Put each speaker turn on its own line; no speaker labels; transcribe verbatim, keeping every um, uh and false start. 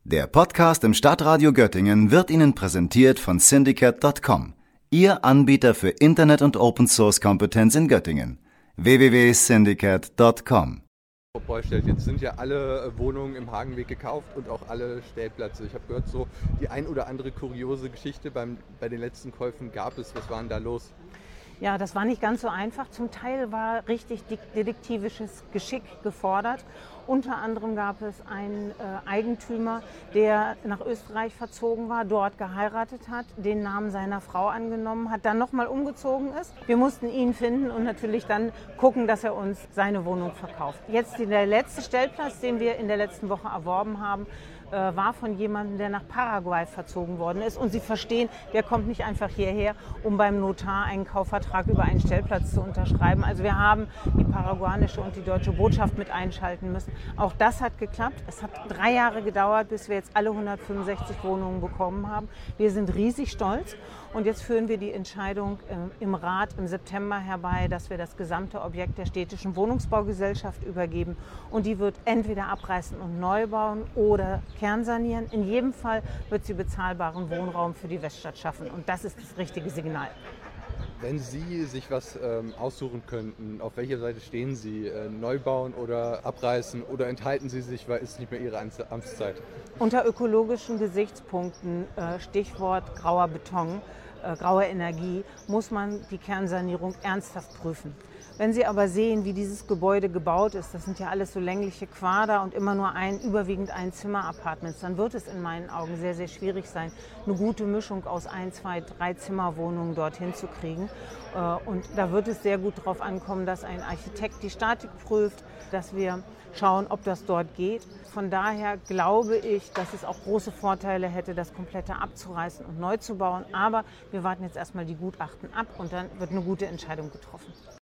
Der Podcast im Stadtradio Göttingen wird Ihnen präsentiert von Syndicate Punkt com, Ihr Anbieter für Internet- und Open-Source-Kompetenz in Göttingen. w w w punkt syndicate punkt com.
Jetzt sind ja alle Wohnungen im Hagenweg gekauft und auch alle Stellplätze. Ich habe gehört, so die ein oder andere kuriose Geschichte beim, bei den letzten Käufen gab es. Was war denn da los?
Ja, das war nicht ganz so einfach. Zum Teil war richtig detektivisches Geschick gefordert. Unter anderem gab es einen äh, Eigentümer, der nach Österreich verzogen war, dort geheiratet hat, den Namen seiner Frau angenommen hat, dann nochmal umgezogen ist. Wir mussten ihn finden und natürlich dann gucken, dass er uns seine Wohnung verkauft. Jetzt der letzte Stellplatz, den wir in der letzten Woche erworben haben, äh, war von jemandem, der nach Paraguay verzogen worden ist. Und Sie verstehen, der kommt nicht einfach hierher, um beim Notar einen Kaufvertrag über einen Stellplatz zu unterschreiben. Also wir haben die paraguayanische und die deutsche Botschaft mit einschalten müssen. Auch das hat geklappt. Es hat drei Jahre gedauert, bis wir jetzt alle hundertfünfundsechzig Wohnungen bekommen haben. Wir sind riesig stolz und jetzt führen wir die Entscheidung äh, im Rat im September herbei, dass wir das gesamte Objekt der städtischen Wohnungsbaugesellschaft übergeben und die wird entweder abreißen und neu bauen oder kernsanieren. In jedem Fall wird sie bezahlbaren Wohnraum für die Weststadt schaffen und das ist das richtige Signal.
Wenn Sie sich was ähm, aussuchen könnten, auf welcher Seite stehen Sie? Äh, neu bauen oder abreißen oder enthalten Sie sich, weil es nicht mehr Ihre Amtszeit?
Unter ökologischen Gesichtspunkten, äh, Stichwort grauer Beton, äh, graue Energie, muss man die Kernsanierung ernsthaft prüfen. Wenn Sie aber sehen, wie dieses Gebäude gebaut ist, das sind ja alles so längliche Quader und immer nur ein, überwiegend ein Zimmer-Apartments, dann wird es in meinen Augen sehr, sehr schwierig sein, eine gute Mischung aus ein, zwei, drei Zimmerwohnungen dorthin zu kriegen. Und da wird es sehr gut darauf ankommen, dass ein Architekt die Statik prüft, dass wir schauen, ob das dort geht. Von daher glaube ich, dass es auch große Vorteile hätte, das Komplette abzureißen und neu zu bauen. Aber wir warten jetzt erstmal die Gutachten ab und dann wird eine gute Entscheidung getroffen.